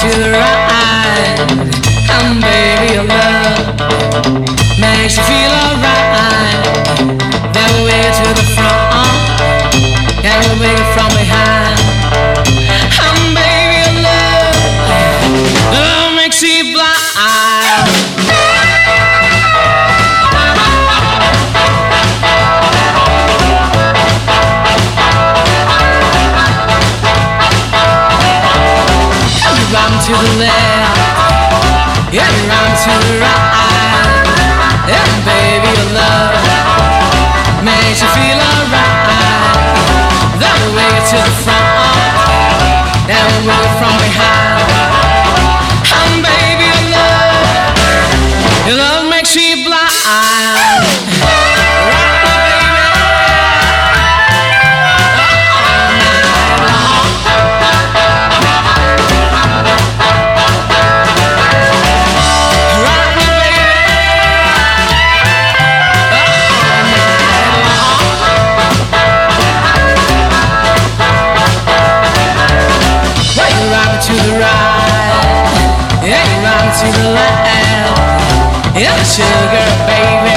to the right, and baby your love makes you feel alright. Then we wait to the front, and we wait from behind. And baby your love makes you blind. To the left, yeah, round to the right, and baby your love makes you feel alright. Then we wait to the front, and we wait from behind. And baby your love makes you blind. To the right, yeah, round to the left, yeah, sugar baby.